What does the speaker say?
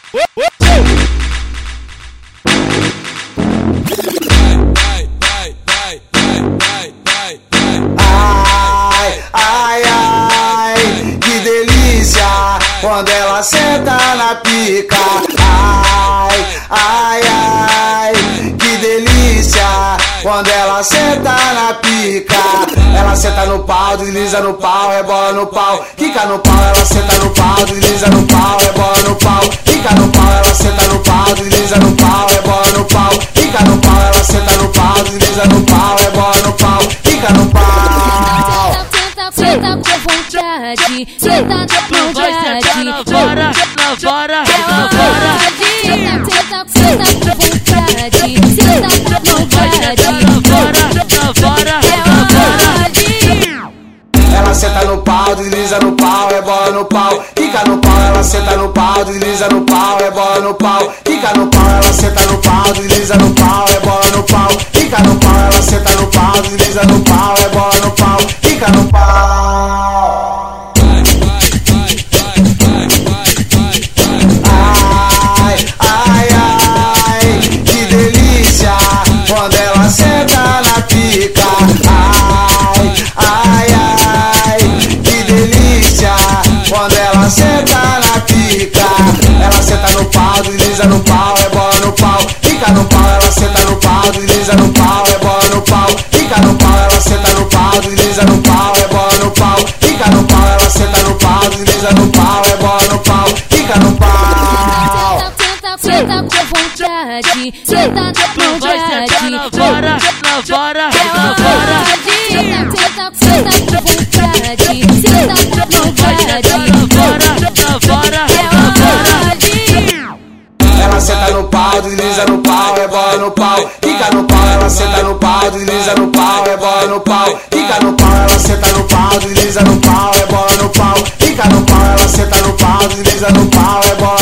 Ai, ai, ai, que delícia quando ela senta na pica. Ai, ai, ai, que delícia quando ela senta na pica. Ela senta no pau, desliza no pau, rebola no pau, quica no pau. Ela senta no pau, desliza no pau, rebola no pau, quica no pau. Ela senta no pau, desliza no pau, rebola no pau, quica no pau. Ela senta no pau, desliza no pau, rebola no pau, quica no pau. Senta com vontade, senta na maldade, na vara, na vara, na vara. Senta com vontade, senta na maldade, na vara, na vara. Ela senta no pau, desliza no pau, rebola no pau, quica no pau. Ela senta no pau, desliza no pau, rebola no pau, quica no pau. Ela senta no pau, desliza no pau, rebola no pau, quica no pau. Ela senta no pau, desliza no pau, rebola no pau, quica no pau. Ai, ai, ai, que delícia quando ela senta na pica. Ai, ai, ai, que delícia quando ela senta na pica. Ela senta no pau, desliza no pau, rebola no pau, fica no pau. Ela senta no pau, desliza no pau, rebola no pau, fica no pau. Ela senta no pau, desliza no pau, rebola no pau, fica no pau. Ela senta no pau, desliza no pau, rebola no pau, fica no pau. Senta com vontade, senta na maldade, na vara, na vara, na vara. Senta com vontade, senta na maldade, na vara, na vara. Ela senta no pau, desliza no pau, rebola no pau, fica no pau. Ela senta no pau, desliza no pau, rebola no pau, fica no pau. Ela senta no pau, desliza no pau, rebola no pau, fica no pau. Ela senta no pau, desliza no pau, rebola